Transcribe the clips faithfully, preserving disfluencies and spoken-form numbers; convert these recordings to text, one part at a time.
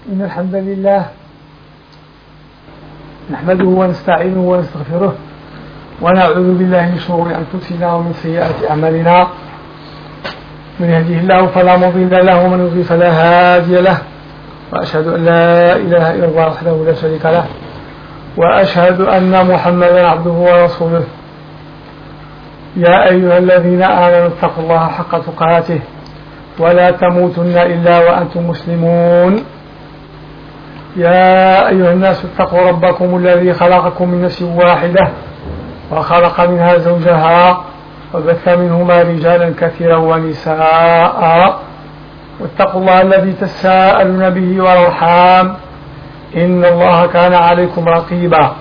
إن الحمد لله نحمده ونستعينه ونستغفره ونعوذ بالله من شرور أنفسنا ومن سيئات أعمالنا. من يهده الله فلا مضل له ومن يضلل فلا هادي له، وأشهد أن لا إله إلا الله وحده لا شريك له، وأشهد أن محمدا عبده ورسوله. يا أيها الذين آمنوا اتقوا الله حق تقاته ولا تموتن إلا وأنتم مسلمون. يا أيها الناس اتقوا ربكم الذي خلقكم من نفس واحدة وخلق منها زوجها وبث منهما رجالا كثيرا ونساء، واتقوا الله الذي تساءلون به والأرحام إن الله كان عليكم رقيبا.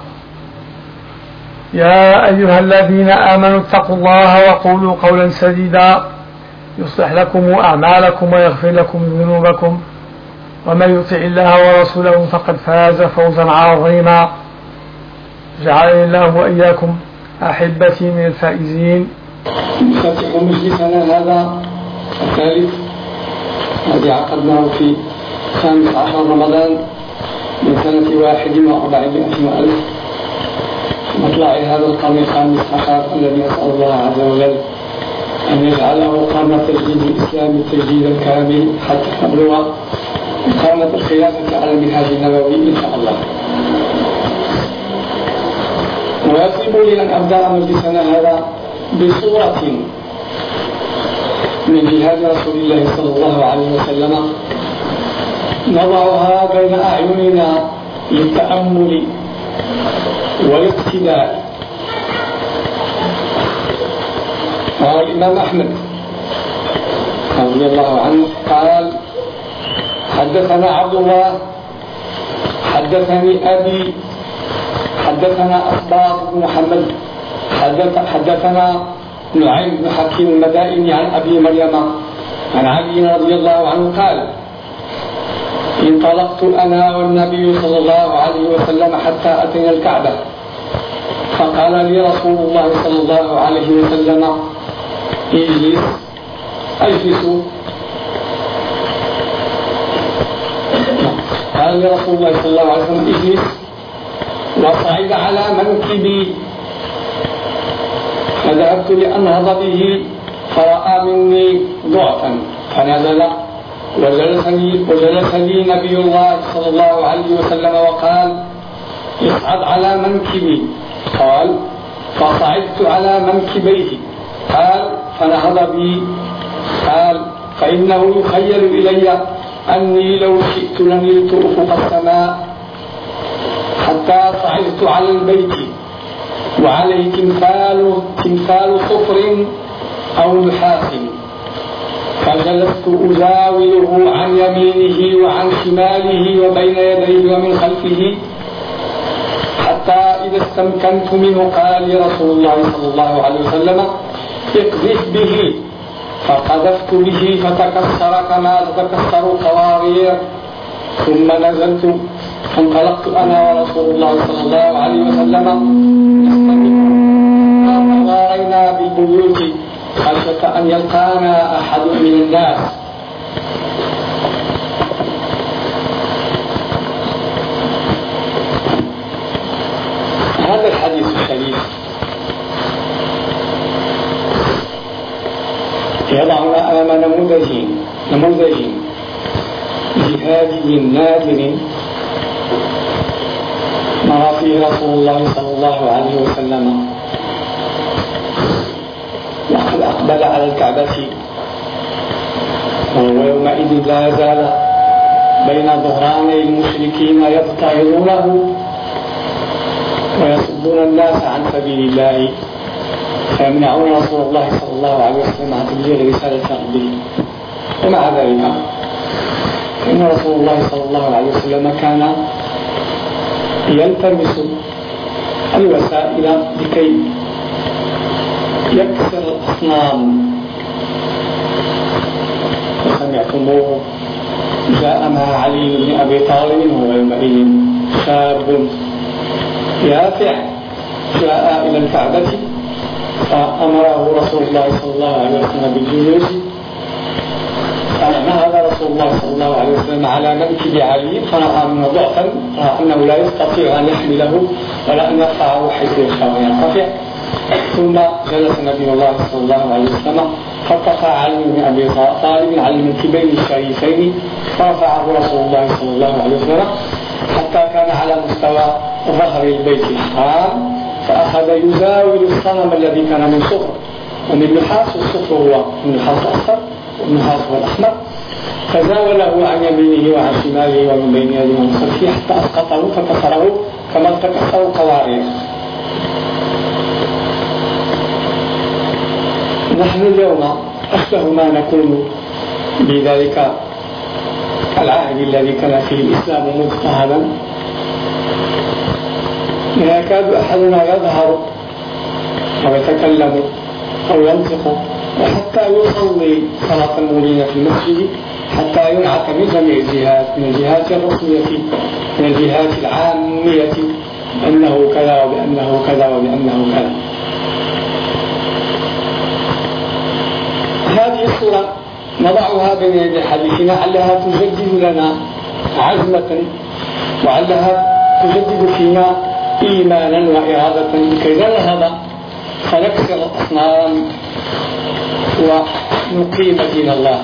يا أيها الذين آمنوا اتقوا الله وقولوا قولا سديدا يصلح لكم أعمالكم ويغفر لكم ذنوبكم، ومن يطع الله ورسوله فقد فاز فوزا عظيما. جعلني الله وإياكم أحبتي من الفائزين. نفتتح مجلسنا هذا الثالث الذي عقدناه في خامس عشر رمضان من سنة واحد وأربعمائة وألف، مطلع هذا القرن الخامس عشر الذي نسأل الله عز وجل أن يجعله قرن تجديد الإسلام تجديدا كامل حتى نبلغ قرن الخلافة على المنهاج النبوي إن شاء الله. ويطلب لي أن أبدأ مجلسنا هذا بصورة من جهاد رسول الله صلى الله عليه وسلم نضعها بين أعيننا للتأمل والاقتداء. قال الإمام أحمد رضي الله عنه قال: حدثنا عبد الله حدثني أبي حدثنا أسباط بن محمد حدثنا نعيم بن حكيم المدائني عن أبي مريم عن علي رضي الله عنه قال: انطلقت أنا والنبي صلى الله عليه وسلم حتى أتينا الكعبة، فقال لي رسول الله صلى الله عليه وسلم: اجلس اجلسوا. قال لي رسول الله صلى الله عليه وسلم: اجلس، وصعد على منكبي، فذهبت لأنهض به فرأى مني ضعفا فنزل وجلسني وجلس لي نبي الله صلى الله عليه وسلم وقال: اصعد على منكبي. قال: فصعدت على منكبيه. قال: فنهض بي. قال: فإنه يخيل إلي أني لو شئت لنلت أفق السماء حتى صعدت على البيت وعليه تمثال تمثال صفر أو نحاس، فجلست أزاوله عن يمينه وعن شماله وبين يديه ومن خلفه، حتى إذا استمكنت منه قال لي رسول الله صلى الله عليه وسلم: اقذف به. فقذفت به فتكسر كما تتكسر القوارير، ثم نزلت فانطلقت أنا ورسول الله صلى الله عليه وسلم نستمر بالبيوت خشية أن يلقانا أحد من الناس. هذا الحديث الشريف يضعنا أمام نموذج نموذج جهادي نادر نرى فيه رسول الله صلى الله عليه وسلم وقد أقبل على الكعبة، وهو يومئذ لا زال بين ظهراني المشركين يضطهدونه ويصدون الناس عن سبيل الله، فيمنعون رسول الله صلى الله عليه وسلم عن تبليغ رسالة ربه. ومع ذلك فإن رسول الله صلى الله عليه وسلم كان يلتمس الوسائل لكي يكسر الأصنام. وسمعتموه جاء مع علي بن أبي طالب وهو يومئذ شاب يافع، جاء إلى الكعبة فأمره رسول الله صلى الله عليه وسلم بالجلوس، فنهض رسول الله صلى الله عليه وسلم على منكب علي فرأى منه ضعفا، رأى أنه لا يستطيع أن يحمله ولا أن يرفعه حيث يشاء يرتفع. ثم جلس نبي الله صلى الله عليه وسلم فارتفع علي بن أبي طالب على المنكبين الشريفين فرفعه رسول الله صلى الله عليه وسلم حتى كان على مستوى ظهر البيت الحرام، فأخذ يزاول الصنم الذي كان من صفر ومن نحاس، والصفر هو من نحاس أصفر والنحاس هو الأحمر، فزاوله عن يمينه وعن شماله ومن بين يده ومن خلفه حتى أسقطه فكسره كما تكسر القوارير. نحن اليوم أشبه ما نكون بذلك العهد الذي كان فيه الإسلام مضطهدا، لا يكاد أحدنا يظهر أو يتكلم أو ينطق وحتى يصلي صلاة المولين في المسجد حتى ينعت من جميع الجهات، من الجهات الرسمية من الجهات العامية أنه كذا وبأنه كذا وبأنه كذا. هذه الصورة نضعها بين يدي حديثنا علها تجدد لنا عزمة وعلها تجدد فينا إيمانا وإرادة لكي ننهض فنكسر الأصنام ونقيم دين الله.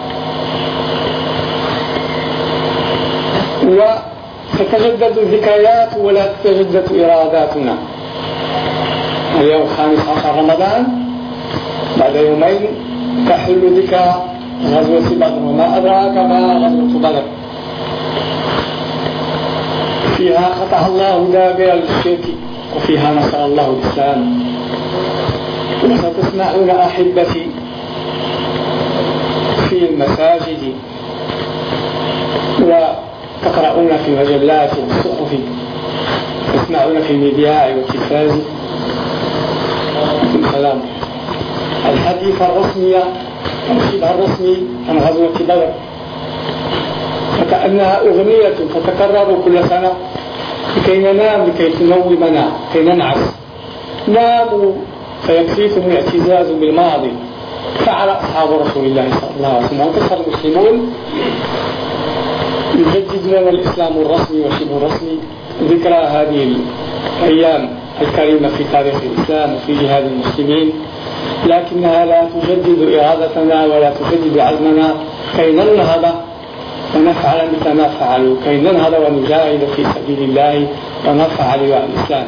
وتتجدد الذكريات ولا تتجدد إراداتنا. اليوم الخامس عشر رمضان، بعد يومين تحل ذكرى غزوة بدر، وما أدراك ما غزوة بدر. فيها قطع الله دابر الشرك وفيها نصر الله الإسلام. وستسمعون أحبتي في المساجد وتقرؤون في المجلات والصحف، تسمعون في المذياع والتلفاز السلام الحديث الرسمي الشبه الرسمي عن غزوة بدر، فكأنها أغنية تتكرر كل سنة لكي ننام، لكي تنومنا، لكي ننعس. ناموا فيكفيكم الاعتزاز بالماضي. فعل أصحاب رسول الله صلى الله عليه وسلم وكثر المسلمون يجدد لنا الإسلام الرسمي وشبه الرسمي ذكرى هذه الأيام الكريمة في تاريخ الإسلام وفي جهاد المسلمين، لكنها لا تجدد إرادتنا ولا تجدد عزمنا كي ننهض ونفعل مثل ما فعلوا، كي ننهض ونجاهد في سبيل الله ونرفع لواء الإسلام.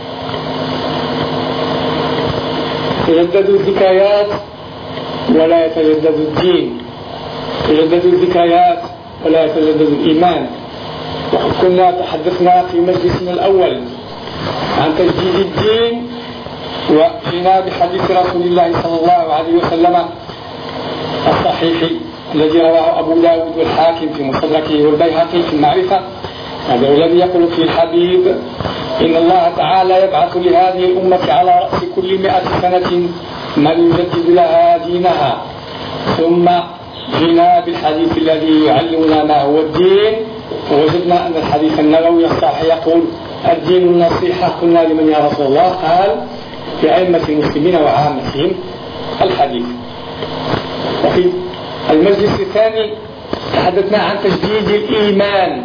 تجدد الذكريات ولا يتجدد الدين، تجدد الذكريات ولا يتجدد الإيمان. وقد كنا تحدثنا في مجلسنا الأول عن تجديد الدين وجينا بحديث رسول الله صلى الله عليه وسلم الصحيح الذي رواه أبو داود والحاكم في مستدركه والبيهقي في المعرفة، هذا الذي يقول فيه الحبيب إن الله تعالى يبعث لهذه الأمة على رأس كل مئة سنة من يجدد لها دينها. ثم جينا بالحديث الذي يعلمنا ما هو الدين، ووجدنا أن الحديث النبوي الصحيح يقول الدين النصيحة. قلنا لمن يا رسول الله؟ قال لأئمة المسلمين وعامتهم الحديث. وفي المجلس الثاني تحدثنا عن تجديد الإيمان،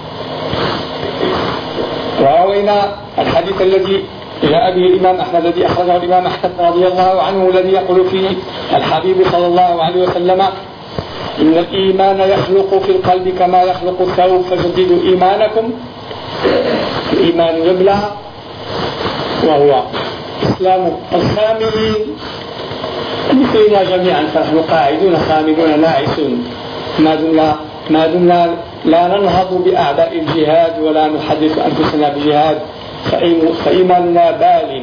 وروينا الحديث الذي جاء به الإمام أحمد الذي أخرجه الإمام أحمد رضي الله عنه، الذي يقول فيه الحبيب صلى الله عليه وسلم إن الإيمان يخلق في القلب كما يخلق الثوب فجددوا إيمانكم. الإيمان يبلى وهو إسلام الخاملين مثلنا جميعا، فنحن قاعدون خاملون ناعسون ما دمنا ما دمنا لا ننهض بأعداء الجهاد ولا نحدث أنفسنا بجهاد، فإيماننا بال.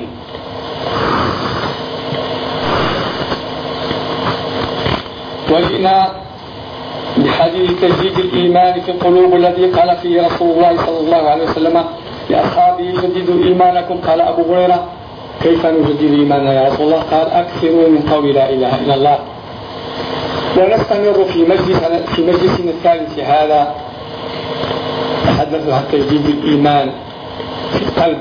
وجئنا بحديث تجديد الإيمان في القلوب الذي قال فيه رسول الله صلى الله عليه وسلم لأصحابه جددوا إيمانكم. قال أبو هريرة كيف نجدد إيماننا يا رسول الله؟ قال أكثروا من قول لا إله إلا الله. ونستمر في مجلس في مجلسنا الثالث هذا نتحدث عن تجديد الإيمان في القلب.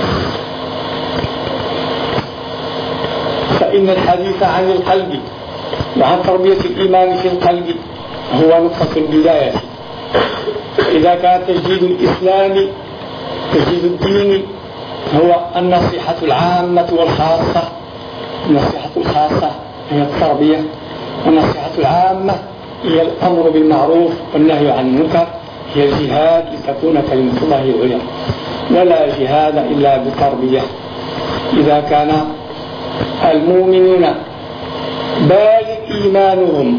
فإن الحديث عن القلب وعن تربية الإيمان في القلب هو نقطة البداية. إذا كان تجديد الإسلام تجديد الدين هو النصيحة العامة والخاصة، النصيحة الخاصة هي التربية، والنصيحة العامة هي الأمر بالمعروف والنهي عن المنكر، هي الجهاد لتكون كلمة الله العليا. ولا جهاد إلا بالتربية. إذا كان المؤمنون بالغ إيمانهم،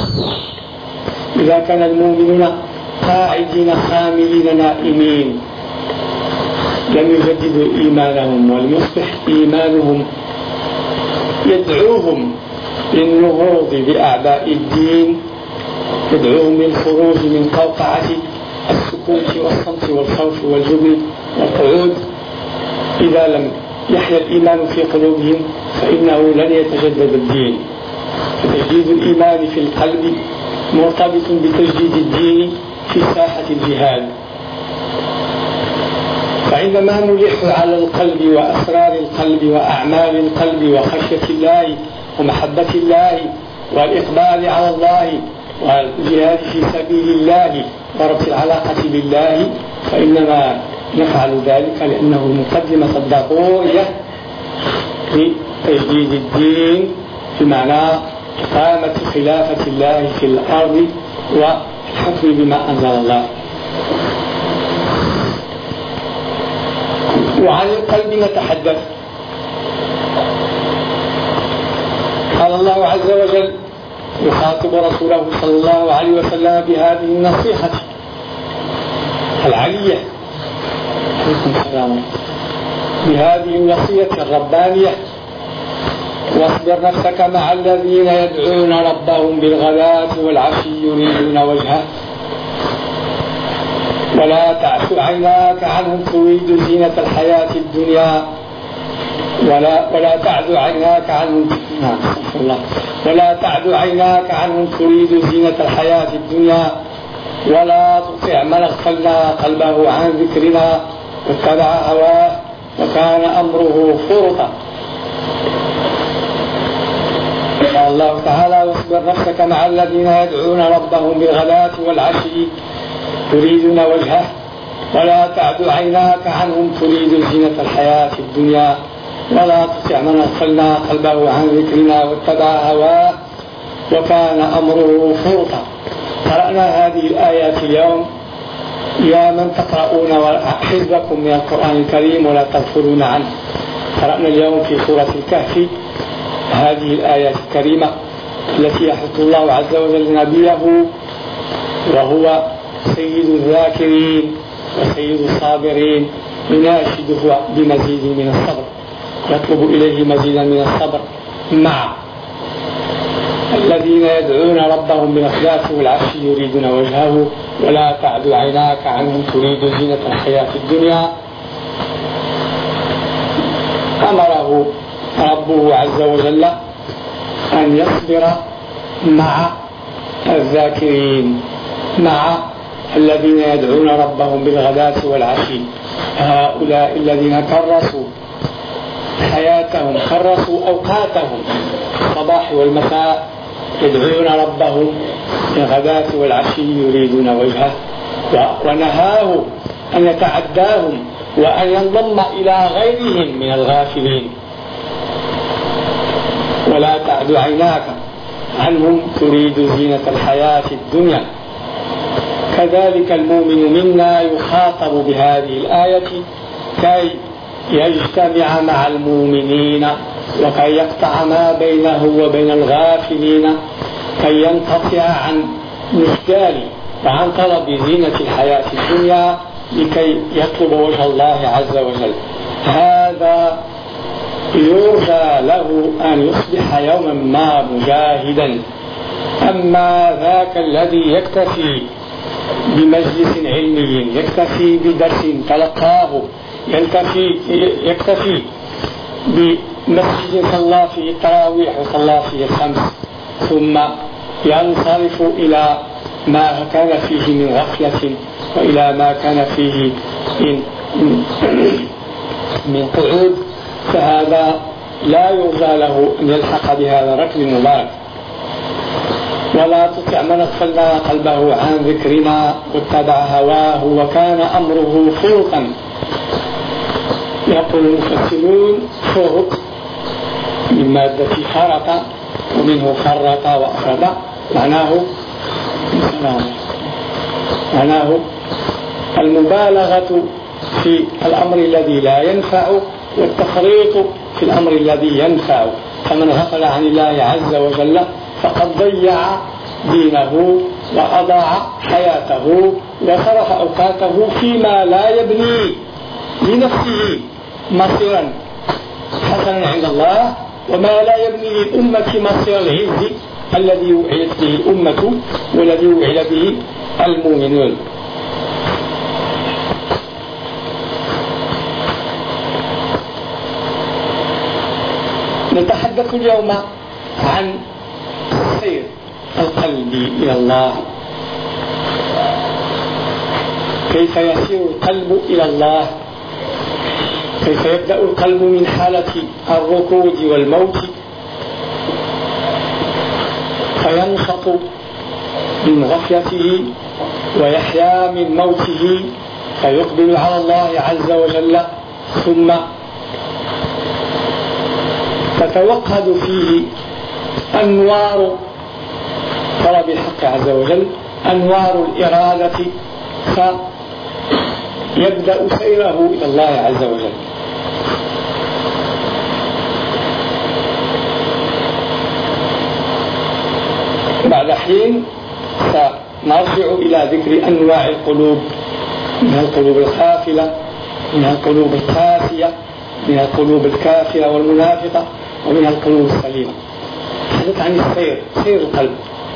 إذا كان المؤمنون قاعدين خاملين نائمين لم يجددوا إيمانهم ولم يصبح إيمانهم يدعوهم للنهوض بأعباء الدين، يدعوهم للخروج من قوقعة السكوت والصمت والخوف والجبن والقعود. إذا لم يحيا الإيمان في قلوبهم فإنه لن يتجدد الدين. فتجديد الإيمان في القلب مرتبط بتجديد الدين في ساحة الجهاد. فعندما نلح على القلب وأسرار القلب وأعمال القلب وخشية الله ومحبة الله والإقبال على الله والجهاد في سبيل الله وربط العلاقة بالله، فإنما نفعل ذلك لأنه المقدمة الضرورية لتجديد الدين بمعنى إقامة خلافة الله في الأرض والحكم بما أنزل الله. وعن القلب نتحدث. قال الله عز وجل يخاطب رسوله صلى الله عليه وسلم بهذه النصيحة العلية، بهذه الوصية الربانية: واصبر نفسك مع الذين يدعون ربهم بالغداة والعشي يريدون وجهه ولا تعد عيناك عنهم تريد زينة الحياة الدنيا ولا ولا تعد عيناك عنهم ولا تعد عيناك عنهم تريد زينة الحياة الدنيا ولا تطع من اغفلنا قلبه عن ذكرنا واتبع هواه وكان أمره فرطا. قال الله تعالى: واصبر نفسك مع الذين يدعون ربهم بالغداة والعشي يريدون وجهه ولا تعد عيناك عنهم تريد زينة الحياة الدنيا ولا تطع من اغفلنا قلبه عن ذكرنا واتبع هواه وكان أمره فرطا. قرأنا هذه الآيات اليوم يا من تقرؤون حزبكم من القرآن الكريم ولا تغفلون عنه. قرأنا اليوم في سورة الكهف هذه الآيات الكريمة التي يحث الله عز وجل نبيه وهو سيد الذاكرين وسيد الصابرين يناشده بمزيد من الصبر، يطلب إليه مزيدا من الصبر مع الذين يدعون ربهم بالغداة والعشي يريدون وجهه ولا تعد عيناك عنهم تريد زينة الحياة الدنيا. أمره ربه عز وجل أن يصبر مع الذاكرين، مع الذين يدعون ربهم بالغداة والعشي، هؤلاء الذين كرسوا حياتهم كرسوا أوقاتهم الصباح والمساء يدعون ربهم بالغداة والعشي يريدون وجهه، ونهاه أن يتعداهم وأن ينضم إلى غيرهم من الغافلين. ولا تعد عيناك عنهم تريد زينة الحياة الدنيا. كذلك المؤمن منا يخاطب بهذه الآية كي يجتمع مع المؤمنين وكي يقطع ما بينه وبين الغافلين، كي ينقطع عن مشكال وعن طلب زينة الحياة الدنيا لكي يطلب وجه الله عز وجل. هذا يرجى له أن يصبح يوما ما مجاهدا. أما ذاك الذي يكتفي بمجلس علمي، يكتفي بدرس تلقاه، يكتفي يكتفي بمسجد صلى فيه التراويح وصلى فيه الخمس ثم ينصرف إلى ما كان فيه من غفلة وإلى ما كان فيه من, من قعود، فهذا لا يرجى له أن يلحق بهذا الركب المبارك. ولا تطع من أغفلنا قلبه عن ذكرنا واتبع هواه وكان أمره فرطا. يقول المفسرون فرط من مادة فرط ومنه فرط وأفرط، معناه معناه المبالغة في الأمر الذي لا ينفع والتفريط في الأمر الذي ينفع. فمن غفل عن الله عز وجل فقد ضيع دينه وأضاع حياته وصرف أوقاته فيما لا يبني لنفسه مصيرا حسنا عند الله، وما لا يبني للأمة مصير العز الذي وعدت به الأمة والذي وعد به المؤمنون. نتحدث اليوم عن سير القلب إلى الله، كيف يسير القلب إلى الله، كيف يبدأ القلب من حالة الركود والموت فينشط من غفلته ويحيا من موته فيقبل على الله عز وجل، ثم تتوقد فيه أنوار طلب الحق عز وجل، أنوار الإرادة، فيبدأ سيره إلى الله عز وجل. بعد حين سنرجع إلى ذكر أنواع القلوب، منها القلوب الغافلة، منها القلوب القاسية، منها القلوب الكافرة والمنافقة، ومنها القلوب السليمة. تحدث عن السير، سير القلب.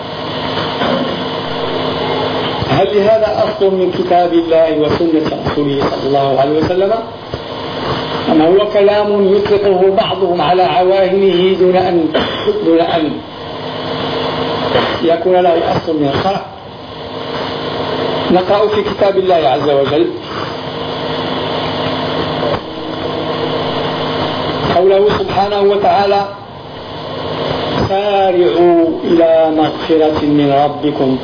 هل لهذا أصل من كتاب الله وسنة رسوله صلى الله عليه وسلم، أم هو كلام يطلقه بعضهم على عواهنه دون أن دون أن يكون له أصل من الشرع؟ نقرأ في كتاب الله عز وجل قوله سبحانه وتعالى: سارعوا إلى مغفرة من ربكم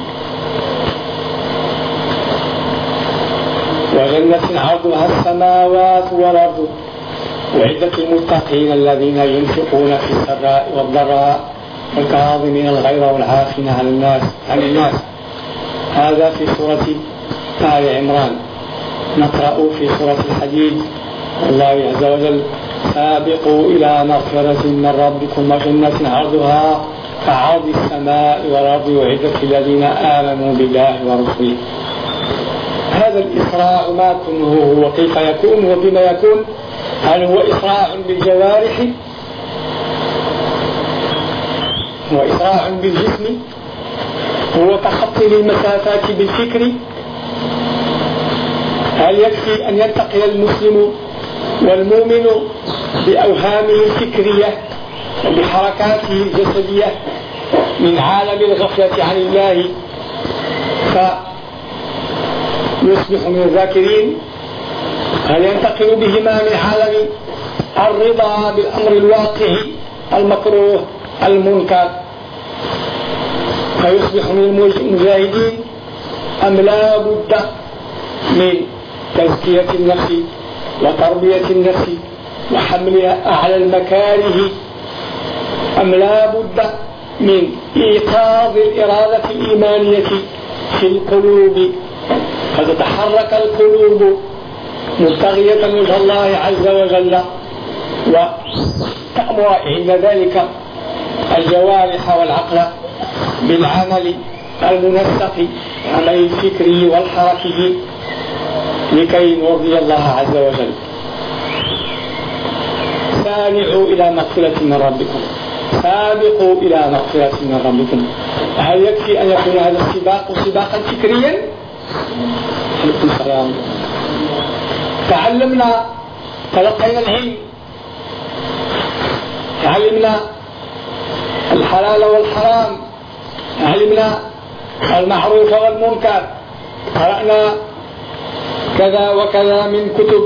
وجنة عرضها السماوات والأرض أعدت للمتقين الذين ينفقون في السراء والضراء والكاظمين الغيظ والعافين عن الناس عن الناس. هذا في سورة آل عمران. نقرأ في سورة الحديد الله عز وجل: سابقوا إلى مغفرة من ربكم وجنة عرضها كعرض السماء والأرض أعدت للذين آمنوا بالله ورسوله. هذا الإسراع ما كنه وكيف يكون وبما يكون؟ هل هو إسراع بالجوارح؟ هو إسراع بالجسم؟ هو تخطي للمسافات بالفكر؟ هل يكفي أن ينتقل المسلم والمؤمن بأوهامه الفكرية وبحركاته الجسدية من عالم الغفلة عن الله فيصبح من الذاكرين؟ هل ينتقل بهما من عالم الرضا بالأمر الواقعي المكروه المنكر فيصبح من المجاهدين؟ أم لا بد من تزكية النفس وتربية النفس وحملها أعلى المكاره؟ أم لا بد من إيقاظ الإرادة الإيمانية في القلوب فتتحرك القلوب مبتغية وجه الله عز وجل، وتأمر عند ذلك الجوارح والعقل بالعمل المنسق، العمل الفكري والحركي، لكي نرضي الله عز وجل. سارعوا إلى مغفرة من ربكم، سابقوا إلى مغفرة من ربكم. هل يكفي أن يكون هذا السباق سباقا فكريا؟ عليكم السلام. تعلمنا، تلقينا العلم، علمنا الحلال والحرام، علمنا المعروف والمنكر، قرأنا كذا وكذا من كتب،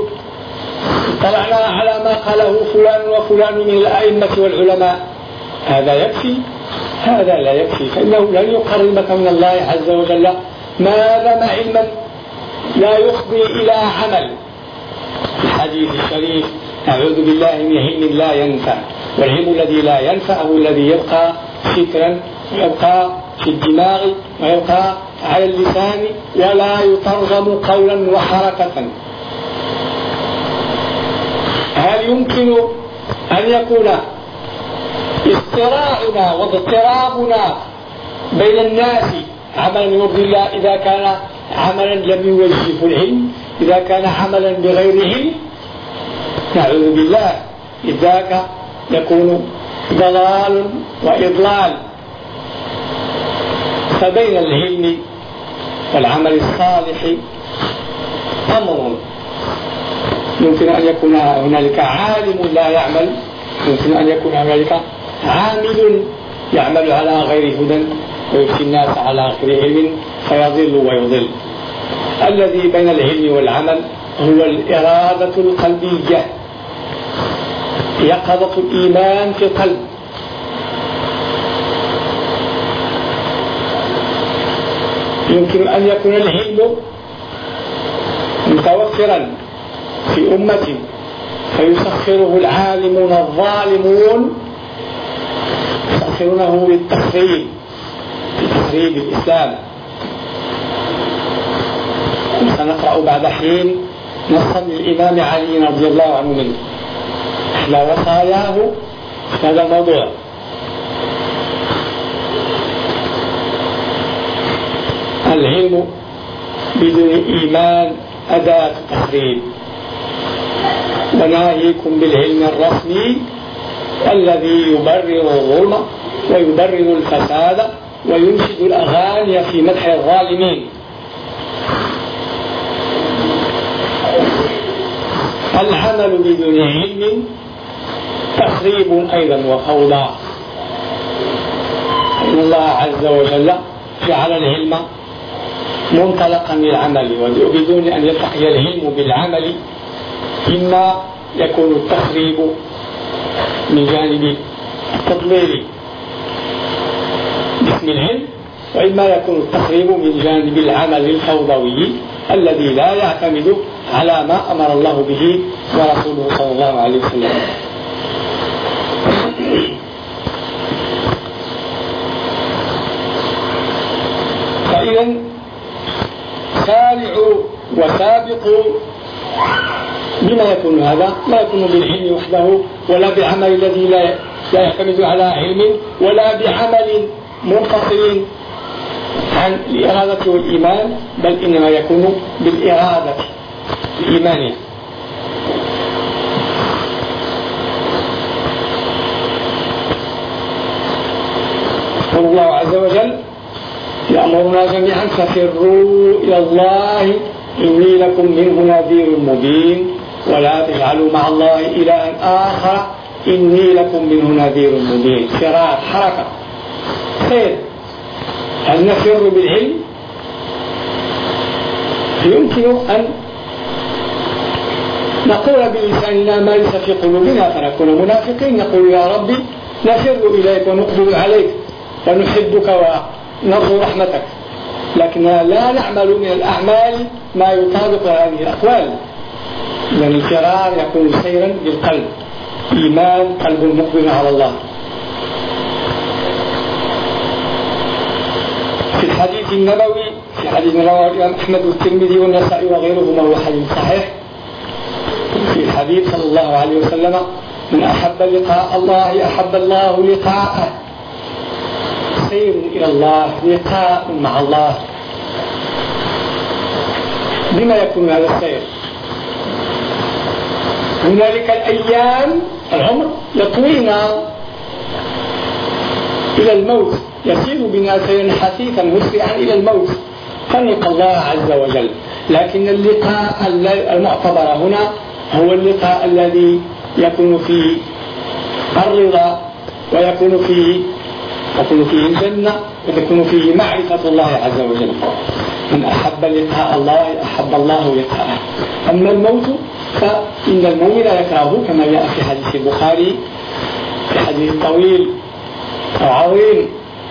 اطلعنا على ما قاله فلان وفلان من الأئمة والعلماء. هذا يكفي؟ هذا لا يكفي، فإنه لن يقربك من الله عز وجل ما دام علما لا يفضي إلى عمل. في الحديث الشريف نعوذ بالله من علم لا ينفع، والعلم الذي لا ينفع هو الذي يبقى فكرا ويبقى في الدماغ ويبقى على اللسان ولا يترجم قولا وحركة. هل يمكن أن يكون اضطراعنا واضطرابنا بين الناس عملا يرضي الله إذا كان عملا لم يوجهه العلم، إذا كان عملا بغير علم؟ نعوذ بالله، إذاك يكون ضلال وإضلال. فبين العلم والعمل الصالح أمر، يمكن أن يكون هنالك عالم لا يعمل، يمكن أن يكون هنالك عامل يعمل على غير هدى ويفتي الناس على غير علم فيضل ويضل. الذي بين العلم والعمل هو الإرادة القلبية، يقظة الإيمان في القلب. يمكن أن يكون العلم متوفرا في أمة فيسخره العالمون الظالمون، يسخرونه للتخريب لتخريب الإسلام. سنقرأ بعد حين نصا للإمام علي رضي الله عنه منه إحدى وصاياه في هذا الموضوع. العلم بدون إيمان أداة تخريب، وناهيكم بالعلم الرسمي الذي يبرر الظلم ويبرر الفساد وينشد الأغاني في مدح الظالمين. العمل بدون علم تخريب أيضا وفوضى. إن الله عز وجل جعل العلم منطلقا للعمل، وبدون أن يلتقي العلم بالعمل إما يكون التخريب من جانب التضليل باسم العلم، وإما يكون التخريب من جانب العمل الفوضوي الذي لا يعتمد على ما أمر الله به ورسوله صلى الله عليه وسلم. فإذا سارعوا وسابقوا. بما يكون هذا؟ لا يكون بالعلم وحده، ولا بعمل الذي لا يعتمد على علم، ولا بعمل منفصل عن الإرادة والإيمان، بل إنما يكون بالإرادة الإيمانية. الله عز وجل يأمرنا جميعا ففروا إلى الله إني لكم منه نذير مبين، ولا تجعلوا مع الله إلها آخر إني لكم منه نذير مبين. فرار، حركة، خير. هل نفر بالعلم؟ يمكن أن نقول بلساننا ما ليس في قلوبنا فنكون منافقين، نقول يا ربي نفر إليك ونقبل عليك ونحبك ونرجو رحمتك، لكننا لا نعمل من الأعمال ما يطابق هذه الأقوال. لأن الفرار يكون سيرا بالقلب، إيمان، قلب مقبل على الله. في الحديث النبوي، في حديث رواه الإمام أحمد والترمذي والنسائي وغيرهما، هو حديث صحيح. في الحديث صلى الله عليه وسلم: من أحب لقاء الله أحب الله لقاءه. سير إلى الله، لقاء مع الله. بما يكون هذا السير؟ هنالك الأيام، العمر يطوينا إلى الموت، يسير بنا سيرا حثيثا مسرعا إلى الموت فنلقى الله عز وجل. لكن اللقاء المعتبر هنا هو اللقاء الذي يكون فيه الرضا، ويكون فيه تكون فيه الجنة، وتكون فيه معرفة الله عز وجل. من أحب لقاء الله أحب الله لقاءه. أما الموت فإن المؤمن يكرهه، كما جاء في حديث البخاري في حديث طويل عظيم.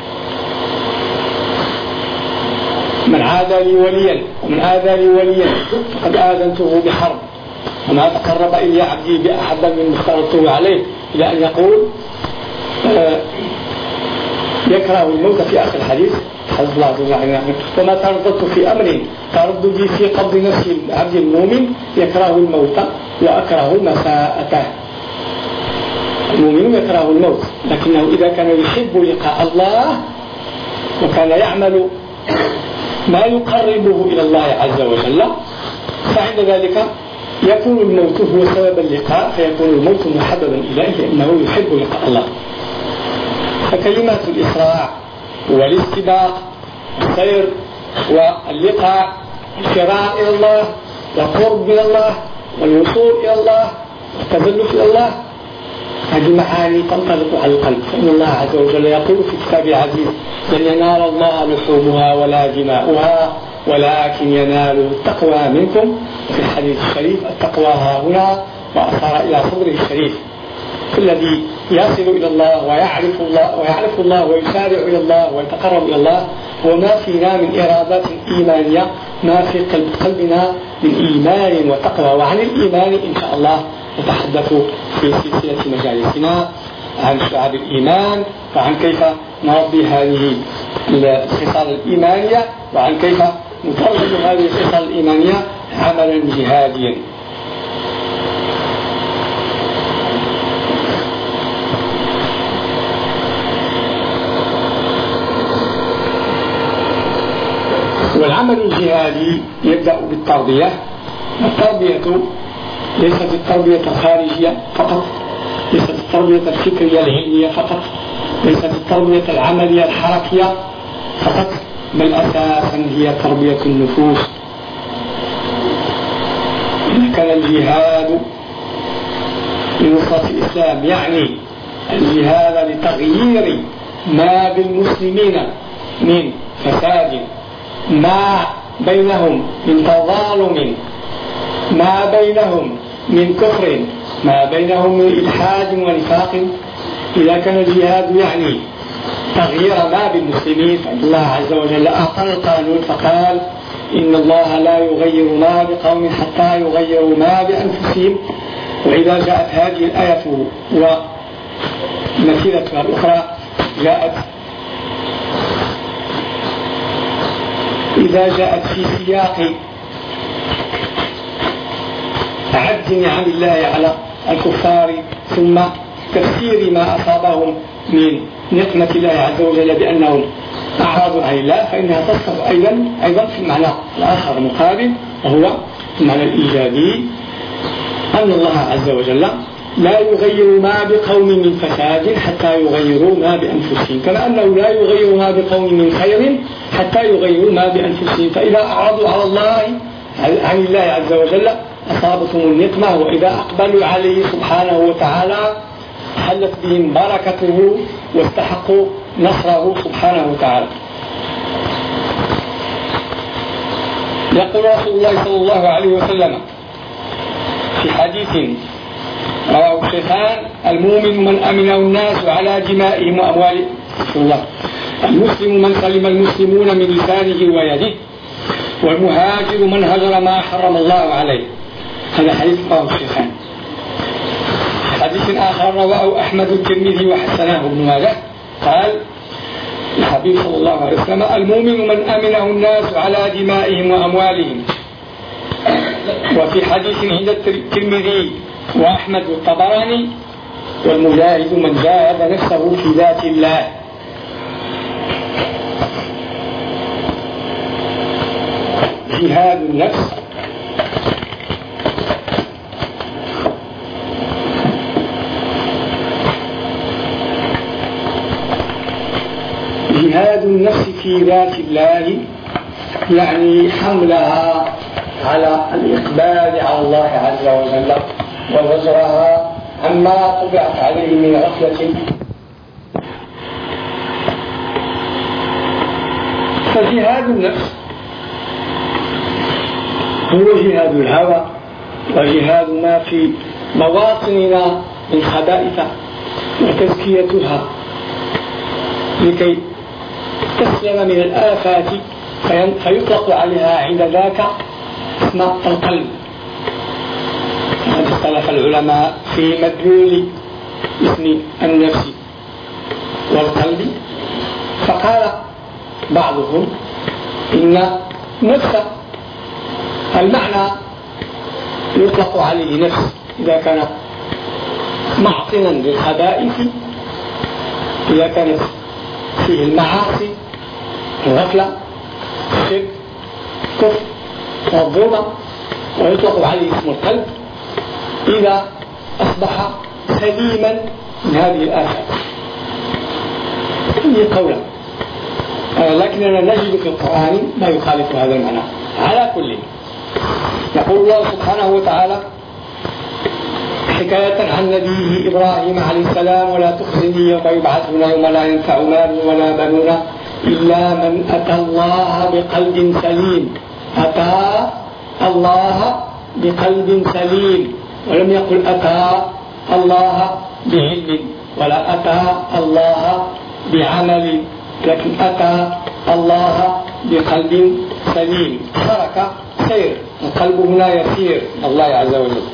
من عادى لي وليا ومن آذى لي وليا فقد آذنته بحرب، وما تقرب إلي عبدي بأحب من افترضته عليه، إلى أن يقول آه يكره الموت في آخر الحديث حديث الله عز وجل. وما ترددت في أمر ترددي في قبض نفس العبد المؤمن يكره الموت وأكره مساءته. المؤمن يكره الموت، لكنه إذا كان يحب لقاء الله وكان يعمل ما يقربه إلى الله عز وجل فعند ذلك يكون الموت هو سبب اللقاء، فيكون الموت محببا إليه لأنه يحب لقاء الله. فكلمات الإسراع والاستباق والسير واللقاء الفرار إلى الله والقرب من الله والوصول إلى الله والتزلف إلى الله هذه معاني تنطلق على القلب. فإن الله عز وجل يقول في كتابه العزيز: لن ينال الله لحومها ولا دماؤها ولكن ينال التقوى منكم. في الحديث الشريف التقوى ها هنا وأشار إلى صدره الشريف. الذي يصل إلى الله ويعرف الله ويعرف الله ويسارع إلى الله ويتقرب إلى الله هو ما فينا من إرادات إيمانية، ما في قلب قلبنا من إيمان وتقوى. وعن الإيمان إن شاء الله نتحدث في سلسلة مجالسنا عن شعب الإيمان، وعن كيف نربي هذه الخصال الإيمانية، وعن كيف نترجم هذه الخصال الإيمانية عملا جهاديا. والعمل الجهادي يبدأ بالتربية. التربية ليست التربية الخارجية فقط، ليست التربية الفكرية العلمية فقط، ليست التربية العملية الحركية فقط، بل أساسا هي تربية النفوس. إذا كان الجهاد لنصرة الإسلام يعني الجهاد لتغيير ما بالمسلمين من فساد، ما بينهم من تظالم، ما بينهم من كفر، ما بينهم من إلحاد ونفاق، إذا كان الجهاد يعني تغيير ما بالمسلمين فإن الله عز وجل أعطى القانون فقال: إن الله لا يغير ما بقوم حتى يغيروا ما بأنفسهم. وإذا جاءت هذه الآية ومثيلتها الأخرى جاءت إذا جاءت في سياق عد نعم الله على الكفار ثم تفسير ما أصابهم من نقمة الله عز وجل بأنهم أعرضوا عن الله، فإنها تصف أيضا أيضا في المعنى الآخر المقابل، وهو المعنى الإيجابي، أن الله عز وجل لا يغير ما بقوم من فساد حتى يغيروا ما بأنفسهم، كما أنه لا يغير ما بقوم من خير حتى يغيروا ما بأنفسهم. فإذا أعرضوا على الله عن الله عز وجل أصابتهم النقمة، وإذا أقبلوا عليه سبحانه وتعالى حلت بهم بركته واستحقوا نصره سبحانه وتعالى. يقول رسول الله صلى الله عليه وسلم في حديث رواه الشيخان: المؤمن من أمنه الناس على دمائهم وأموالهم، المسلم من سلم المسلمون من لسانه ويده، والمهاجر من هجر ما حرم الله عليه. هذا حديث رواه الشيخان. حديث آخر رواه أحمد الترمذي وحسنه ابن ماجه قال الحبيب صلى الله عليه وسلم: المؤمن من أمنه الناس على دمائهم وأموالهم. وفي حديث عند الترمذي وأحمد والطبراني: والمجاهد من جاهد نفسه في ذات الله. جهاد النفس جهاد النفس في ذات الله يعني حملها على الإقبال على الله عز وجل وزجرها عما طبعت عليه من غفلة. فجهاد النفس هو جهاد الهوى وجهاد ما في مواطننا من خبائث وتزكيتها لكي تسلم من الآفات فيطلق عليها عند ذاك اسم القلب. قد اختلف العلماء في مدلول اسم النفس والقلب، فقال بعضهم إن نفس المعنى يطلق عليه نفس إذا كان معطنا للخبائث، إذا كانت فيه المعاصي، الغفلة، الشرك، الكفر والظلم، ويطلق عليه اسم القلب إذا أصبح سليما من هذه الآفات. هذه قولا، لكننا نجد في القرآن ما يخالف هذا المعنى. على كل، يقول الله سبحانه وتعالى حكاية عن نبيه إبراهيم عليه السلام: ولا تخزني يوم يبعثون يوم لا ينفع مال ولا بنون إلا من أتى الله بقلب سليم. أتى الله بقلب سليم، ولم يقل أتى الله بعلم ولا أتى الله بعمل، لكن أتى الله بقلب سليم. ترك سير، القلب هنا يسير الله عز وجل.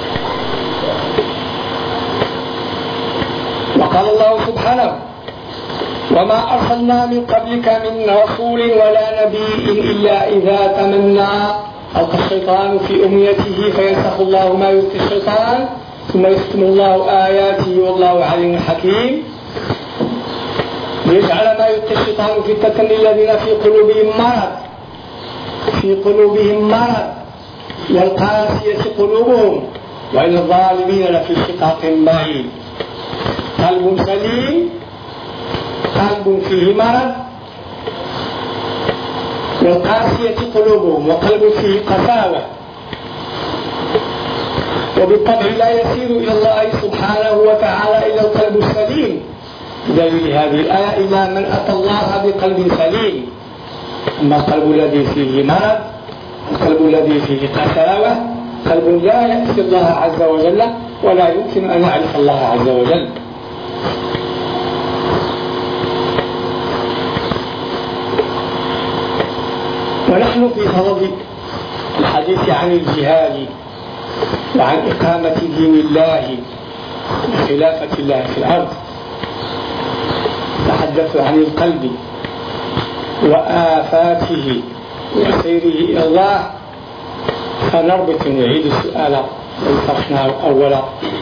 وقال الله سبحانه: وما أرسلنا من قبلك من رسول ولا نبي إلا إذا تمنى ألقى الشيطان في أمنيته فينسخ الله ما يلقي الشيطان ثم يختم الله آياته والله عليم حكيم، ليجعل ما يلقي الشيطان فتنة للذين في قلوبهم مرض في قلوبهم مرض والقاسية قلوبهم وإن الظالمين لفي شقاق بعيد. قلب سليم، قلب فيه مرض، والقاسية قلوبهم، وقلب فيه قساوة، وبالطبع لا يسير إلى الله سبحانه وتعالى إلى القلب السليم. بدليل هذه الآية: إلا من أتى الله بقلب سليم. أما القلب الذي فيه مرض، القلب الذي فيه قساوة، قلب لا يأتي الله عز وجل ولا يمكن أن يعرف الله عز وجل. ونحن في صدد الحديث عن الجهاد وعن إقامة دين الله وخلافة الله في الأرض، نتحدث عن القلب وآفاته وسيره إلى الله. فنربط ونعيد السؤال الذي طرحناه أولا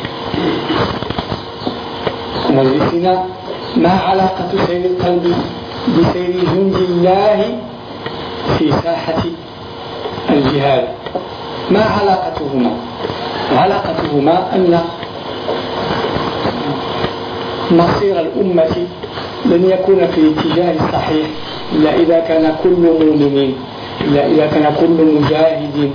مجلسنا: ما علاقة سير القلب بسير جند الله في ساحة الجهاد؟ ما علاقتهما؟ علاقتهما أن مصير الأمة لن يكون في الاتجاه الصحيح إلا إذا كان كل مؤمن، إلا إذا كان كل مجاهد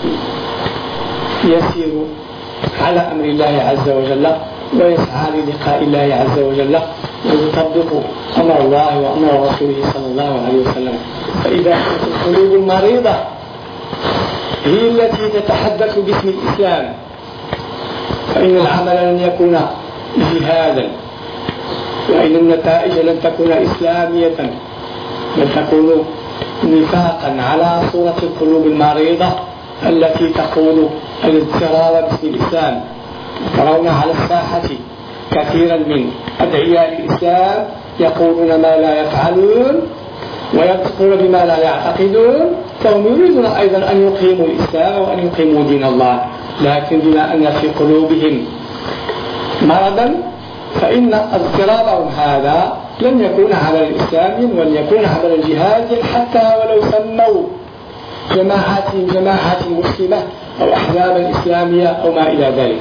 يسير على أمر الله عز وجل ويسعى للقاء الله عز وجل ويطبق أمر الله وأمر رسوله صلى الله عليه وسلم. فإذا كانت القلوب المريضة هي التي تتحدث باسم الإسلام فإن العمل لن يكون جهادا، وإن النتائج لن تكون إسلامية، بل تكون نفاقا على صورة القلوب المريضة التي تقول الاضطرار باسم الإسلام. ترون على الساحة كثيرا من أدعياء الإسلام يقولون ما لا يفعلون وينطقون بما لا يعتقدون، فهم يريدون أيضا أن يقيموا الإسلام وأن يقيموا دين الله، لكن بما أن في قلوبهم مرضا فإن اضطرابهم هذا لن يكون عملا إسلاميا ولن يكون عملا جهاديا حتى ولو سموا جماعات جماعات مسلمة أو أحزابا إسلامية أو ما إلى ذلك.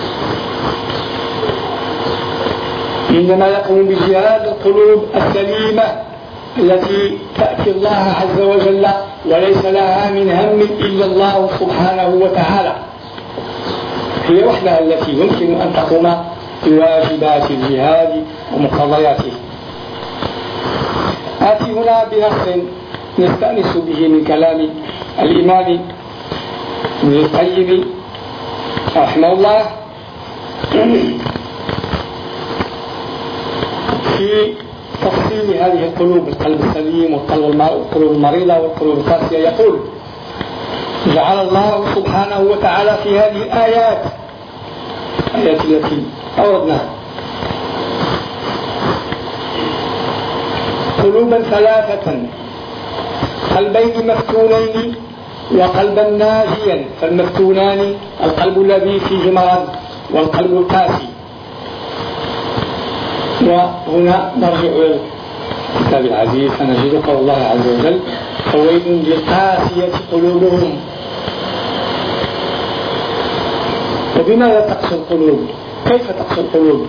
إنما يقوم بالجهاد القلوب السليمة التي تأتي الله عز وجل وليس لها من هم إلا الله سبحانه وتعالى، هي وحدها التي يمكن أن تقوم بواجبات الجهاد ومقتضياته. آتي هنا بنص نستأنس به من كلام الإمام ابن القيم رحمه الله في تفصيل هذه القلوب، القلب السليم والقلوب المريضة والقلوب القاسية، يقول: جعل الله سبحانه وتعالى في هذه الآيات الآيات التي أوردناها قلوبا ثلاثة: قلبين مفتونين وقلبا ناجيا. فالمفتونان القلب الذي فيه مرض والقلب القاسي. وهنا نرجع إلى الكتاب العزيز فنجد قول الله عز وجل: فويل للقاسية قلوبهم. وبماذا تقسو القلوب؟ كيف تقسو القلوب؟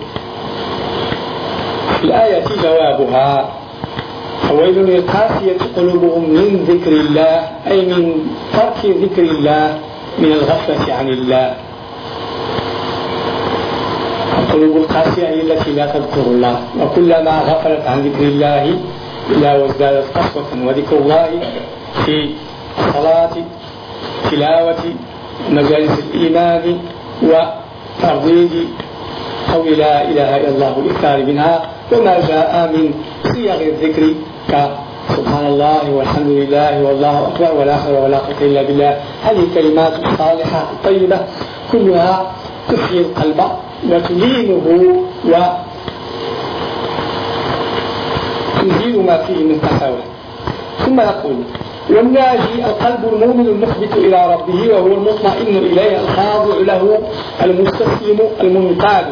في الآية جوابها: فويل للقاسية قلوبهم من ذكر الله، أي من ترك ذكر الله، من الغفلة عن الله. القلوب القاسية هي التي لا تذكر الله، وكلما غفلت عن ذكر الله إلا وازدادت قسوة. وذكر الله في الصلاة، تلاوة مجالس الإيمان، وترديد قول لا إله إلا الله والإكثار منها، وما جاء من صيغ الذكر كسبحان الله والحمد لله والله أكبر ولا حول ولا قوة إلا بالله. هذه الكلمات الصالحة الطيبة كلها تحيي القلب وتلينه وتزيل ما فيه من قساوة. ثم يقول: والناجي القلب المؤمن المخبت إلى ربه وهو المطمئن إليه الخاضع له المستسلم المنقاد.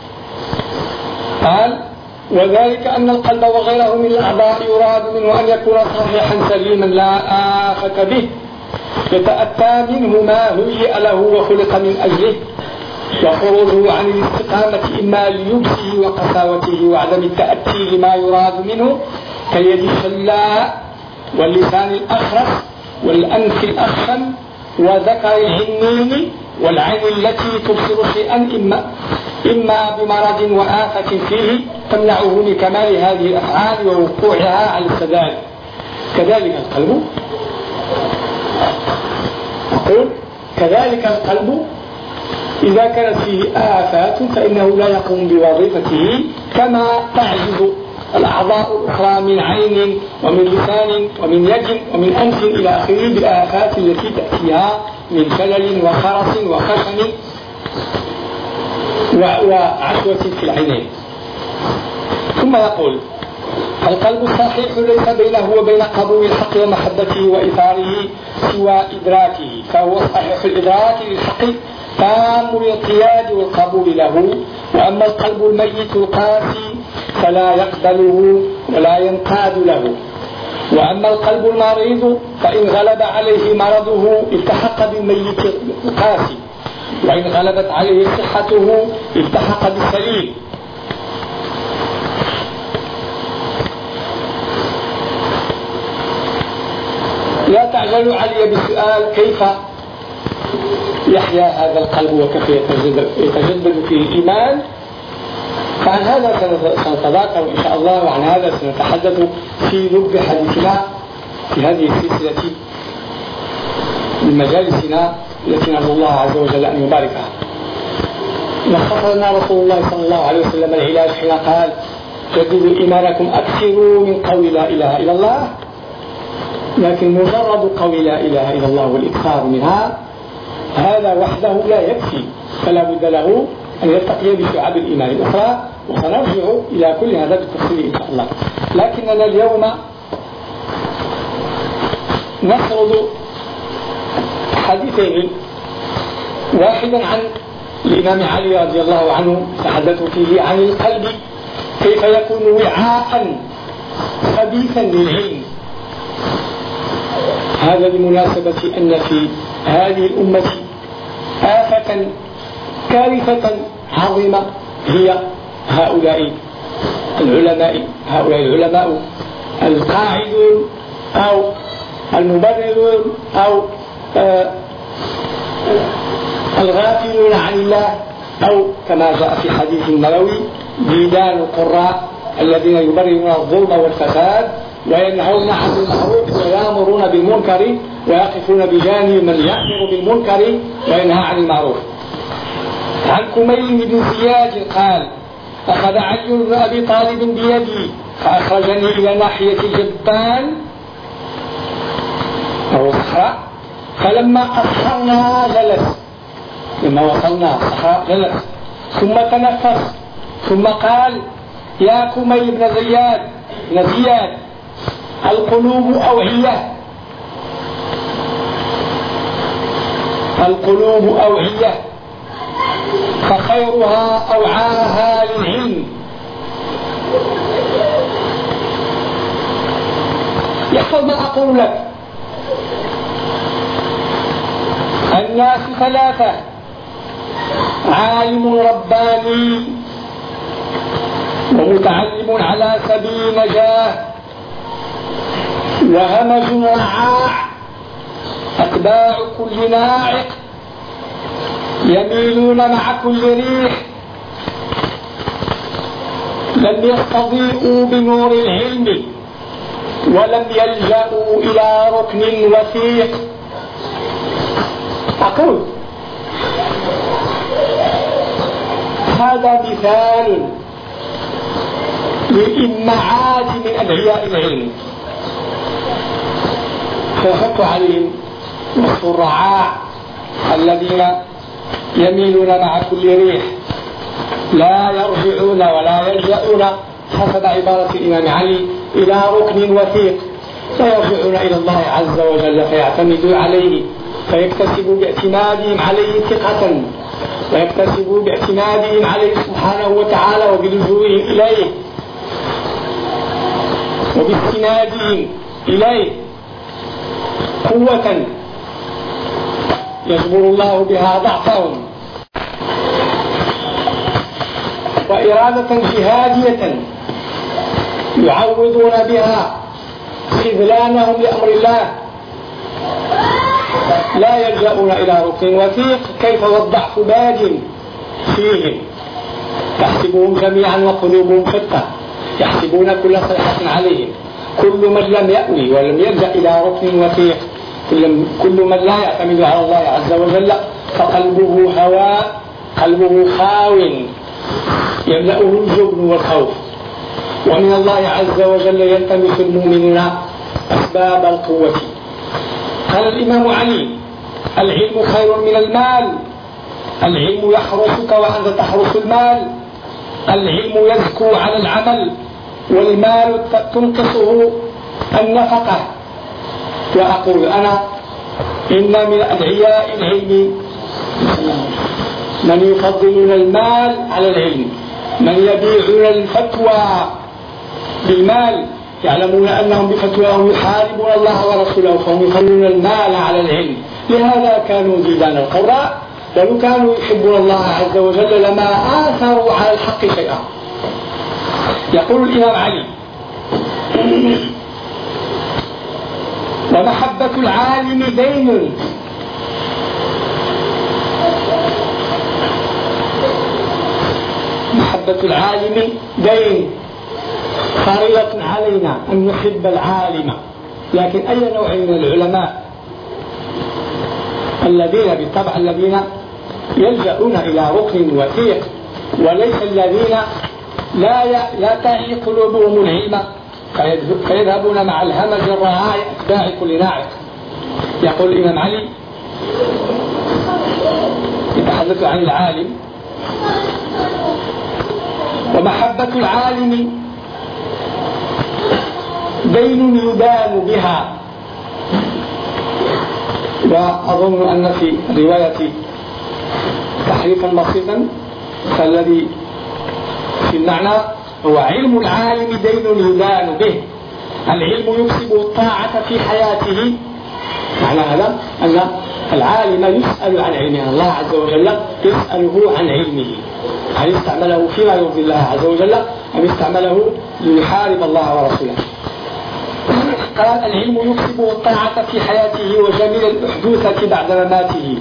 قال: وذلك أن القلب وغيره من الأعضاء يراد منه أن يكون صحيحا سليما لا آفة به، يتأتى منه ما هيئ له وخلق من أجله، وخروجه عن الاستقامة إما ليبسه وقساوته وعدم التأتي لما يراد منه، كاليد الشلاء واللسان الأخرس والأنف الأخشن وذكر العنين والعين التي تبصر شيئا إما, إما بمرض وآفة فيه تمنعه من كمال هذه الأفعال ووقوعها على السداد. كذلك القلب أقول كذلك القلب إذا كانت فيه آفات فإنه لا يقوم بوظيفته، كما تعجز الأعضاء الأخرى من عين ومن لسان ومن يد ومن أنف إلى آخره بالآفات التي تأتيها من شلل وخرس وخشن وعشوة في العينين. ثم يقول: القلب الصحيح ليس بينه وبين قبول الحق ومحبته وإثاره سوى إدراكه، فهو صحيح الإدراك للحق تام الانقياد والقبول له. وأما القلب الميت القاسي فلا يقبله ولا ينقاد له. وأما القلب المريض فإن غلب عليه مرضه التحق بالميت القاسي، وإن غلبت عليه صحته التحق بالسليم. لا تعجلوا علي بسؤال كيف يحيا هذا القلب وكيف يتجدد فيه الإيمان، فعن هذا سنتذاكر إن شاء الله، وعن هذا سنتحدث في لب حديثنا في هذه السلسلة من مجالسنا التي نرجو الله عز وجل أن يباركها. لخص لنا رسول الله صلى الله عليه وسلم العلاج حين قال: جددوا إيمانكم، أكثروا من قول لا إله إلا الله. لكن مجرد قول لا إله إلا الله والإكثار منها هذا وحده لا يكفي، فلا بد له أن يلتقي بشعاب الإيمان الأخرى، وسنرجع إلى كل هذا بالتفصيل إن شاء الله. لكننا اليوم نفرض حديثين: واحدا عن الإمام علي رضي الله عنه تحدث فيه عن القلب كيف يكون وعاء خبيثا للعلم. هذا بمناسبة أن في هذه الأمة آفة كارثة عظيمة هي هؤلاء العلماء هؤلاء العلماء القاعدون أو المبررون أو آه الغافلون عن الله، أو كما جاء في حديث النبوي: ديدان القراء الذين يبررون الظلم والفساد وينهون عن المعروف ويأمرون بالمنكر ويقفون بجانب من يأمر بالمنكر وينهى عن المعروف. عن كميل بن زياد قال: أخذ علي بن أبي طالب بيدي فأخرجني إلى ناحية الجبان أو الصحراء، فلما أصلنا جلس، لما وصلنا الصحراء جلس، ثم تنفس، ثم قال: يا كمي بن زياد بن زياد، القلوب أوعية، القلوب أوعية، فخيرها أوعاها للعلم. يحفظ ما أقول لك. الناس ثلاثة: عالم رباني، ومتعلم على سبيل نجاه، وهمج رعاع أتباع كل ناعق، يميلون مع كل ريح، لم يستضيئوا بنور العلم، ولم يلجأوا إلى ركن وثيق. أقول هذا مثال للإمعات من أدعياء العلم، فيحق عليهم وصف الرعاع الذين يميلون مع كل ريح، لا يرجعون ولا يلجأون حسب عبارة الإمام علي إلى ركن وثيق، لا يرجعون إلى الله عز وجل فيعتمدوا عليه، فيكتسبوا باعتمادهم عليه ثقة، ويكتسبوا باعتمادهم عليه سبحانه وتعالى وبلجوئهم إليه وباستنادهم إليه قوة يجبر الله بها ضعفهم، وإرادة جهادية يعوضون بها خذلانهم لأمر الله، لا يلجأون إلى ركن وثيق. كيف والضعف باد فيهم، تحسبهم جميعا وقلوبهم شتى، يحسبون كل صيحة عليهم، كل من لم يأوي ولم يلجأ إلى ركن وثيق، كل من لا يعتمد على الله عز وجل فقلبه هواء، قلبه خاو يملأه الجبن والخوف. ومن الله عز وجل يلتمس المؤمنون أسباب القوة. قال الإمام علي: العلم خير من المال، العلم يحرسك وأنت تحرس المال، العلم يزكو على العمل، والمال تنقصه النفقة. وأقول أنا إن من أدعياء العلم من يفضلون المال على العلم، من يبيعون الفتوى بالمال، يعلمون أنهم بفتواهم يحاربون الله ورسوله، فهم يفضلون المال على العلم. لهذا كانوا ديدان القراء، لو كانوا يحبون الله عز وجل لما آثروا على الحق شيئا. يقول الإمام علي: ومحبة العالم دين، محبة العالم دين، فريضة علينا أن نحب العالم. لكن أي نوع من العلماء؟ الذين بالطبع الذين يلجأون إلى ركن وثيق، وليس الذين لا لا تعي قلوبهم العلم فيذهبون مع الهمج الرعاع أتباع كل ناعق. يقول الإمام علي يتحدث عن العالم: ومحبة العالم دين يدان بها. وأظن أن في رواية تحريفا بسيطا فالذي في المعنى هو: علم العالم دين يدان به، العلم يكسب الطاعة في حياته. معنى هذا أن العالم يسأل عن علمه، الله عز وجل يسأله عن علمه، هل استعمله فيما يرضي الله عز وجل أم استعمله ليحارب الله ورسوله. قال: العلم يكسب الطاعة في حياته وجميل الأحدوثة بعد مماته.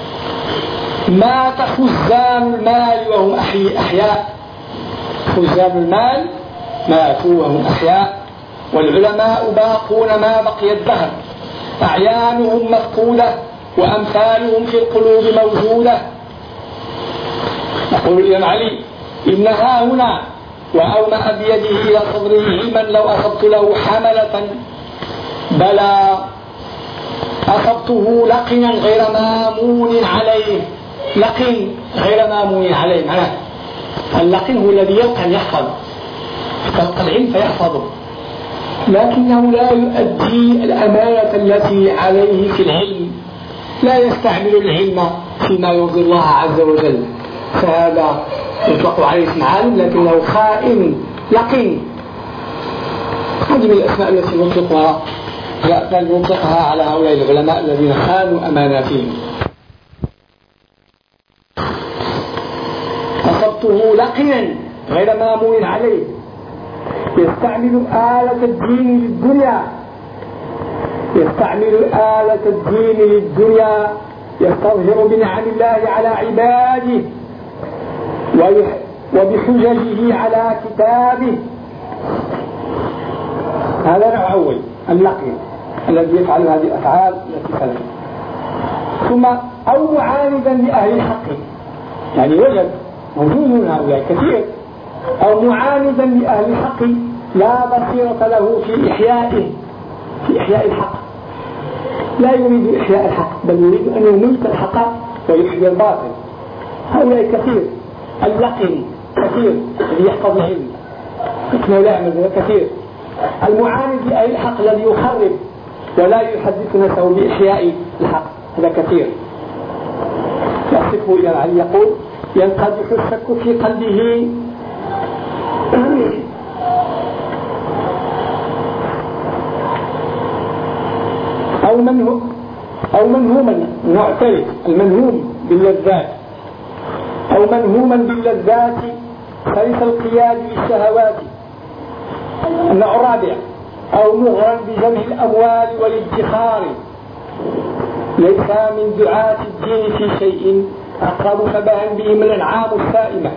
مات خزان المال وهم أحياء، خزان المال ماتوا وهم أحياء، والعلماء باقون ما بقي الدهر، أعيانهم مفقودة وأمثالهم في القلوب موجودة. يقول الإمام علي: إن ها هنا وأومأ بيده إلى صدره علما لو أصبت له حملة بلى أصبته لقنا غير مامون عليه. لقن غير مامون عليه، معناه اللقن هو الذي يلقن يحفظ، يلقى العلم فيحفظه، لكنه لا يؤدي الأمانة التي عليه في العلم، لا يستعمل العلم فيما يرضي الله عز وجل، فهذا يطلق عليه اسم عالم لكنه خائن لقن. هذه من الأسماء التي نطلقها نطلقها على هؤلاء العلماء الذين خانوا أماناتهم. أصبته لقنا غير مامون عليه، يستعمل آلة الدين للدنيا، يستعمل آلة الدين للدنيا، يستظهر بنعم الله على عباده وبحججه على كتابه. هذا نوع أول، اللقن الذي يفعل هذه الأفعال التي فعلها. ثم أو معاندا لأهل الحق، يعني وجد موجود من هؤلاء كثير، أو معاندا لأهل الحق لا بصيرة له في إحيائه، في إحياء الحق، لا يريد إحياء الحق بل يريد أن يميت الحق ويحيي الباطل. هؤلاء كثير. اللقن كثير الذي يحفظ العلم لكنه لا يعمل ذلك كثير. المعاند لأهل الحق الذي يخرب ولا يحدث نفسه بإحياء الحق هذا كثير. يصفه إلى العلي يقول ينقدح الشك في قلبه أو منه أو منهوما معترف المنهوم باللذات، أو منهوما باللذات خلف القياد بالشهوات. النوع الرابع أو مغرا بجمع الأموال والادخار، ليس من دعاة الدين في شيء أقرب شبها بهم الأنعام السائمة.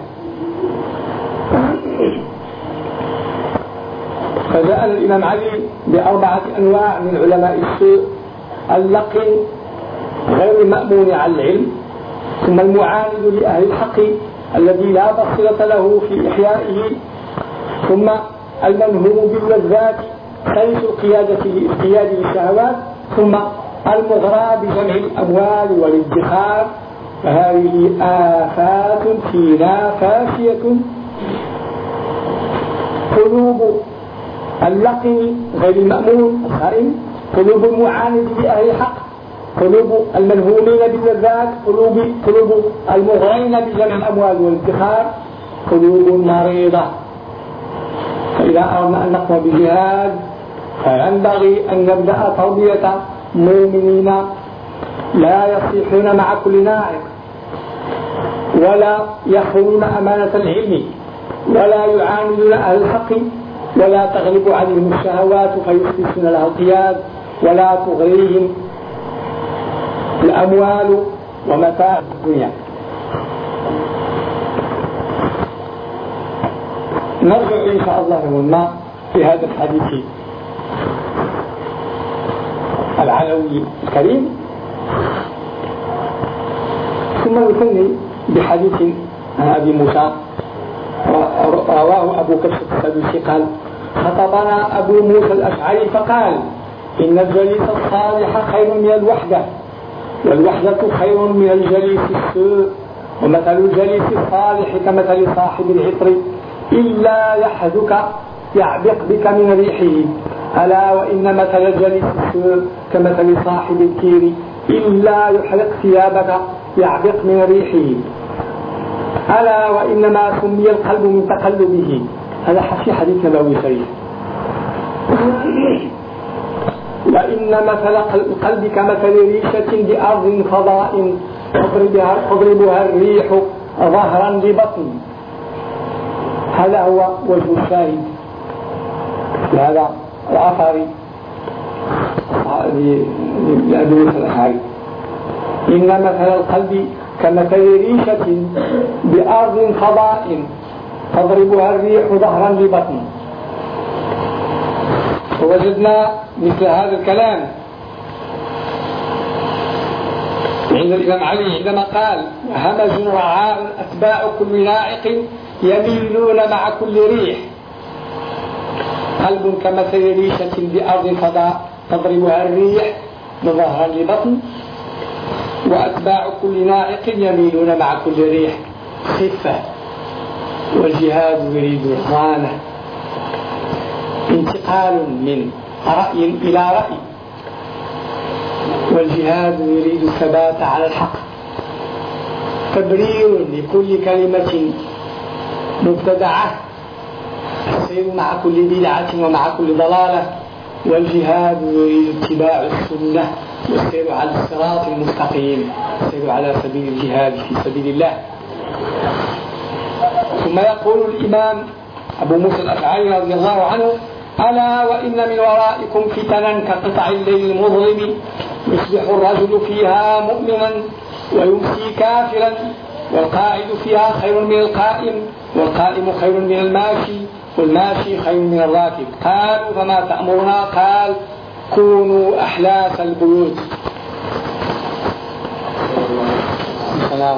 فجاء الإمام علي بأربعة أنواع من علماء السوء: اللقن غير المأمون على العلم، ثم المعاند لأهل الحق الذي لا بصيرة له في إحيائه، ثم المنهوم باللذات خيس القيادة للقياد للشهوات، ثم المغرى بجمع الأموال والادخار. فهذه آفات فينا فاشية. قلوب اللقن غير المأمون الخائن، قلوب المعاند لأهل الحق، قلوب المنهومين باللذات، قلوب قلوب المغرين بجمع الأموال والادخار، قلوب مريضة. فإذا أردنا أن نقوم بجهاد فينبغي أن نبدأ تربية مؤمنين لا يصيحون مع كل ناعق، ولا يخونون أمانة العلم، ولا يعاندون أهل الحق، ولا تغلب عليهم الشهوات فيحدثون لها القياد، ولا تغريهم الأموال ومتاع الدنيا. نرجع إن شاء الله هنا في هذا الحديث العلوي الكريم، ثم نثني بحديث عن أبي موسى رواه أبو كبشة السدوسي قال: خطبنا أبو موسى الأشعري فقال: إن الجليس الصالح خير من الوحدة، والوحدة خير من الجليس السوء، ومثل الجليس الصالح كمثل صاحب العطر إلا يحدك يعبق بك من ريحه، ألا وإن مثل الجليس السوء كمثل صاحب الكير إلا يحرق ثيابك يعبق من ريحه، ألا وإنما سمي القلب من تقلبه. هذا في حديث نبوي شريف. وإن مثل القلب كمثل ريشة بأرض فضاء تضربها الريح ظهرا لبطن. هذا هو وجه الشاهد لهذا الأثر لأبي موسى الأشعري: إن مثل القلب كمثل ريشة بأرض فضاء تضربها الريح ظهرا لبطن. ووجدنا مثل هذا الكلام عند الإمام علي عندما قال: همز رعاء أتباع كل ناعق يميلون مع كل ريح. قلب كمثل ريشة بأرض فضاء تضربها الريح من ظهر لبطن، وأتباع كل ناعق يميلون مع كل ريح. خفة. والجهاد يريد الرهانة، انتقال من رأي إلى رأي. والجهاد يريد الثبات على الحق، تبرير لكل كلمة مبتدعة، السير مع كل بدعة ومع كل ضلالة. والجهاد يريد اتباع السنة والسير على الصراط المستقيم، السير على سبيل الجهاد في سبيل الله. ثم يقول الإمام أبو موسى الأشعري رضي الله عنه: ألا وإن من ورائكم فتنا كقطع الليل المظلم، يصبح الرجل فيها مؤمنا ويمسي كافرا، والقاعد فيها خير من القائم، والقائم خير من الماشي، والماشي خير من الراكب. قالوا: فما تأمرنا؟ قال: كونوا أحلاس البيوت. السلام.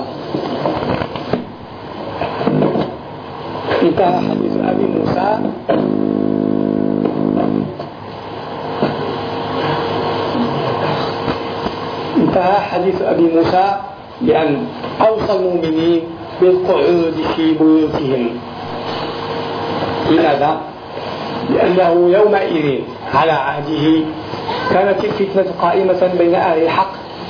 انتهى حديث أبي موسى. انتهى حديث أبي موسى بأن أوصى المؤمنين بالقعود في بيوتهم. لماذا؟ لأنه يومئذ على عهده كانت الفتنة قائمة بين أهل الحق،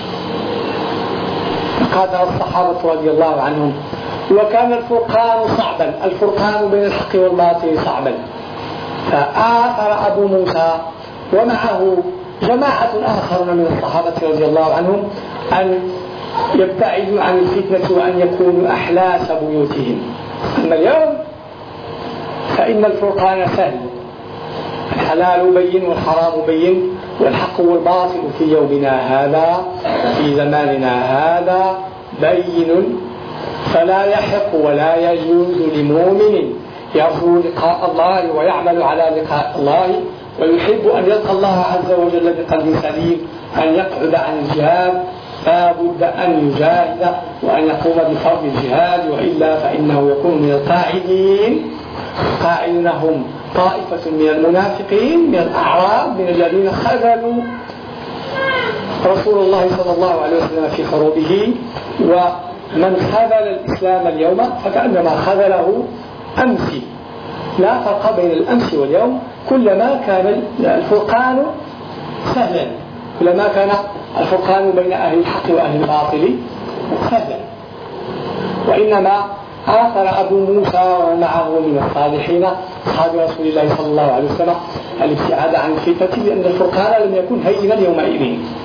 قاتل الصحابة رضي الله عنهم، وكان الفرقان صعبا، الفرقان بين الحق والباطل صعبا. فآثر أبو موسى ومعه جماعة آخرون من الصحابة رضي الله عنهم أن يبتعدوا عن الفتنة وأن يكونوا أحلاس بيوتهم. أما اليوم فإن الفرقان سهل، الحلال بين والحرام بين، والحق والباطل في يومنا هذا في زماننا هذا بين. فلا يحق ولا يجوز لمؤمن يرجو لقاء الله ويعمل على لقاء الله ويحب أن يلقى الله عز وجل بقلب سليم أن يقعد عن الجهاد. لا بد أن يجاهد وأن يقوم بفرض الجهاد، وإلا فإنه يكون من القاعدين. قاعدون هم طائفة من المنافقين من الأعراب من الذين خذلوا رسول الله صلى الله عليه وسلم في خروبه. ومن خذل الإسلام اليوم فكأنما خذله أمس. لا فرق بين الأمس واليوم، كلما كان الفرقان سهلا، كلما كان الفرقان بين أهل الحق وأهل الباطل سهلا. وإنما آثر أبو موسى ومعه من الصالحين أصحاب رسول الله صلى الله عليه وسلم الابتعاد عن الفتنة، لأن الفرقان لم يكن هينا يومئذ.